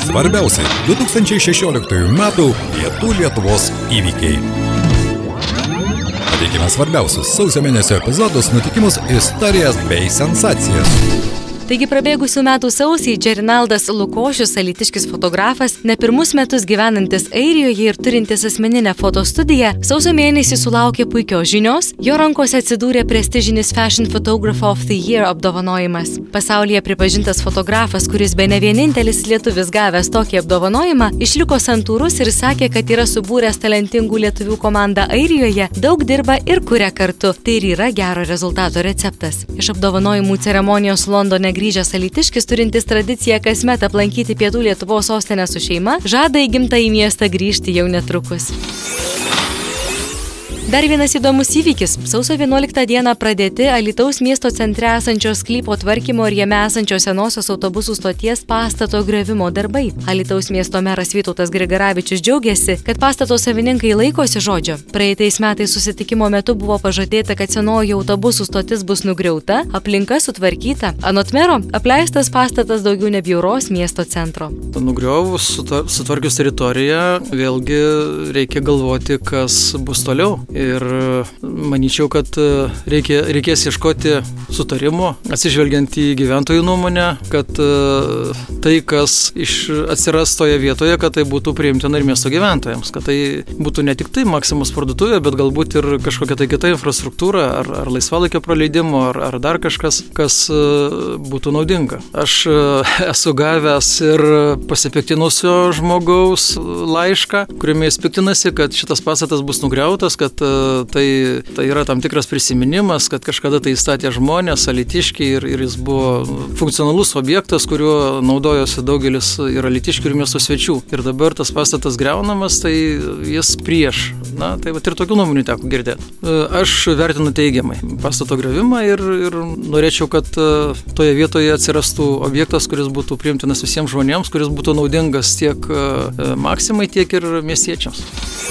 Svarbiausi 2016 metų Pietų Lietuvos įvykiai. Pateikime svarbiausius sausio mėnesio epizodus, nutikimus, istorijas bei sensacijas. Taigi prabėgusių metų sausį Džerinaldas Lukošius, alytiškis fotografas, ne pirmus metus gyvenantis Airijoje ir turintis asmeninę fotostudiją, sausio mėnesį sulaukė puikios žinios, jo rankose atsidūrė prestižinis Fashion Photographer of the Year apdovanojimas. Pasaulyje pripažintas fotografas, kuris bene vienintelis lietuvis gavęs tokį apdovanojimą, išliko santūrus ir sakė, kad yra subūręs talentingų lietuvių komandą Airijoje, daug dirba ir kuria kartu. Tai ir yra gero rezultato receptas. Iš apdovanojimų ceremonijos Londone grįžęs alytiškis, turintis tradiciją kasmet aplankyti Pietų Lietuvos sostinę su šeima, žada į gimtąjį miestą grįžti jau netrukus. Dar vienas įdomus įvykis. Sausio 11 dieną pradėti Alytaus miesto centre esančio sklypo tvarkymo ir jame esančios senosios autobusų stoties pastato griovimo darbai. Alytaus miesto meras Vytautas Grigaravičius džiaugiasi, kad pastato savininkai laikosi žodžio. Praeitais metais susitikimo metu buvo pažadėta, kad senoji autobusų stotis bus nugriauta, aplinka sutvarkyta. Anot mero, apleistas pastatas daugiau nebjauros miesto centro. Nugriovus, sutvarkius teritoriją, vėlgi reikia galvoti, kas bus toliau. Ir manyčiau, kad reikės ieškoti sutarimo, atsižvelgiant į gyventojų nuomonę, kad tai, kas atsiras toje vietoje, kad tai būtų priimtina ir miesto gyventojams, kad tai būtų ne tik tai Maximus parduotuvė, bet galbūt ir kažkokia tai kita infrastruktūra, ar laisvalaikio praleidimo, ar dar kažkas, kas būtų naudinga. Aš esu gavęs ir pasipiktinusio žmogaus laišką, kuriame jis piktinasi, kad šitas pastatas bus nugriautas, kad tai yra tam tikras prisiminimas, kad kažkada tai statė žmonės, alytiškiai ir jis buvo funkcionalus objektas, kuriuo naudojosi daugelis ir alytiškių ir miesto svečių. Ir dabar tas pastatas griaunamas, tai jis prieš. Na, tai va, ir tokių nuomonių teko girdėti. Aš vertinu teigiamai pastato griovimą ir norėčiau, kad toje vietoje atsirastų objektas, kuris būtų priimtinas visiems žmonėms, kuris būtų naudingas tiek Maksimai, tiek ir miestiečiams.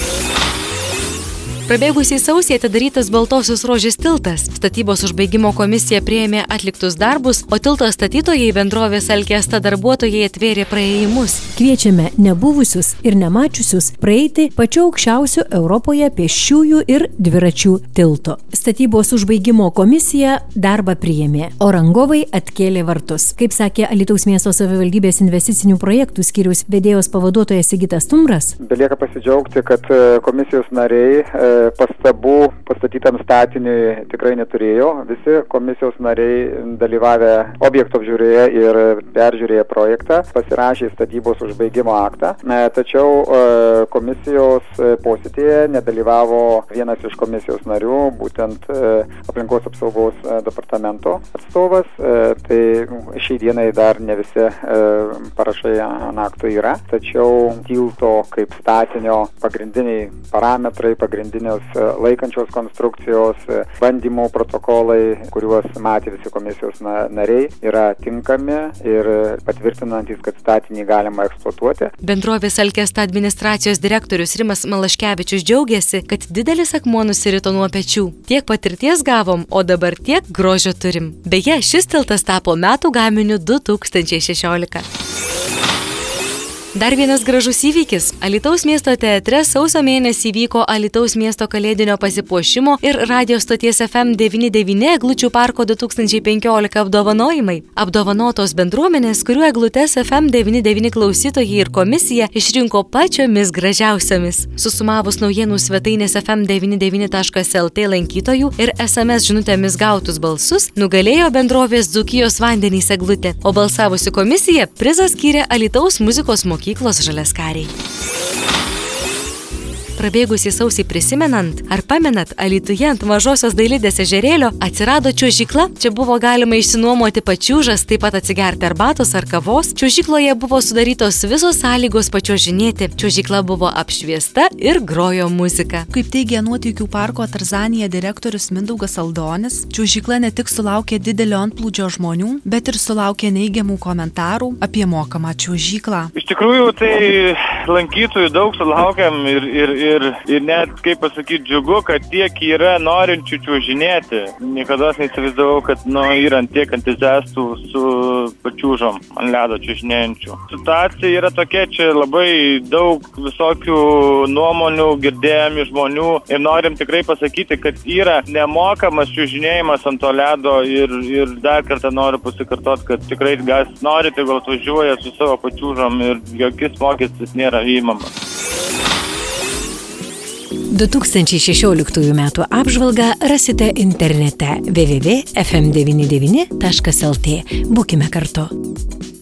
Prabėgusiai sausį atidarytas Baltosios Rožės tiltas. Statybos užbaigimo komisija priėmė atliktus darbus, o tilto statytojai bendrovės Alkesta darbuotojai atvėrė praėjimus. Kviečiame nebuvusius ir nemačiusius praeiti pačiu aukščiausiu Europoje pėsčiųjų ir dviračių tilto. Statybos užbaigimo komisija darbą priėmė, o rangovai atkėlė vartus. Kaip sakė Alytaus miesto savivaldybės investicinių projektų skyriaus vedėjos pavaduotojas Sigitas Stumbras. Belieka pasidžiaugti, kad komisijos nariai pastabų pastatytam statiniui tikrai neturėjo. Visi komisijos nariai dalyvavę objekto apžiūrėje ir peržiūrėję projektą pasirašė statybos užbaigimo aktą. Tačiau komisijos posėdėje nedalyvavo vienas iš komisijos narių, būtent aplinkos apsaugos departamento atstovas. Tai šiai dienai dar ne visi parašai ant akto yra. Tačiau tilto kaip statinio pagrindiniai parametrai, pagrindinės laikančios konstrukcijos, bandymų protokolai, kuriuos matė visi komisijos nariai, yra tinkami ir patvirtinantys, kad statinį galima eksploatuoti. Bendrovės Alkesta administracijos direktorius Rimas Malaškevičius džiaugiasi, kad didelis akmuo nusirito nuo pečių. Tiek patirties gavom, o dabar tiek grožio turim. Beje, šis tiltas tapo metų gaminiu 2016. Dar vienas gražus įvykis. Alytaus miesto teatre sausio mėnesį vyko Alytaus miesto kalėdinio pasipuošimo ir radio stoties FM99 eglučių parko 2015 apdovanojimai. Apdovanotos bendruomenės, kurių eglutes FM99 klausytojai ir komisija išrinko pačiomis gražiausiamis. Susumavus naujienų svetainės fm99.lt lankytojų ir SMS žinutėmis gautus balsus, nugalėjo bendrovės Dzūkijos vandenys eglutė, o balsavusi komisija prizą skyrė Alytaus muzikos mokyklos Žaliaskariai. Prabėgusį sausį prisimenant, ar pamenat, Alytuje ant Mažosios Dailidės ežerėlio atsirado čiuožykla. Čia buvo galima išsinuomoti pačiūžas, taip pat atsigerti arbatos ar kavos. Čiuožykloje buvo sudarytos visos sąlygos pačiuožinėti. Čiuožykla buvo apšviesta ir grojo muzika. Kaip teigia Nuotykių parko Tarzanija direktorius Mindaugas Aldonis, čiuožykla ne tik sulaukė didelio antplūdžio žmonių, bet ir sulaukė neigiamų komentarų apie mokamą čiuožyklą. Iš tikrųjų, tai lankytojų daug sulaukiam ir net, kaip pasakyti, džiugu, kad tiek yra norinčių čiuožinėti. Niekada neįsivaizdavau, kad yra tiek entuziastų su pačiūžom ant ledo čiuožinėjančių. Situacija yra tokia, čia labai daug visokių nuomonių girdėjom iš žmonių ir norim tikrai pasakyti, kad yra nemokamas čiuožinėjimas ant to ledo ir dar kartą noriu pasikartoti, kad tikrai kas nori, tai gal atvažiuoja su savo pačiūžom ir jokis mokestis nėra įimamas. 2016 metų apžvalgą rasite internete www.fm99.lt. Būkime kartu.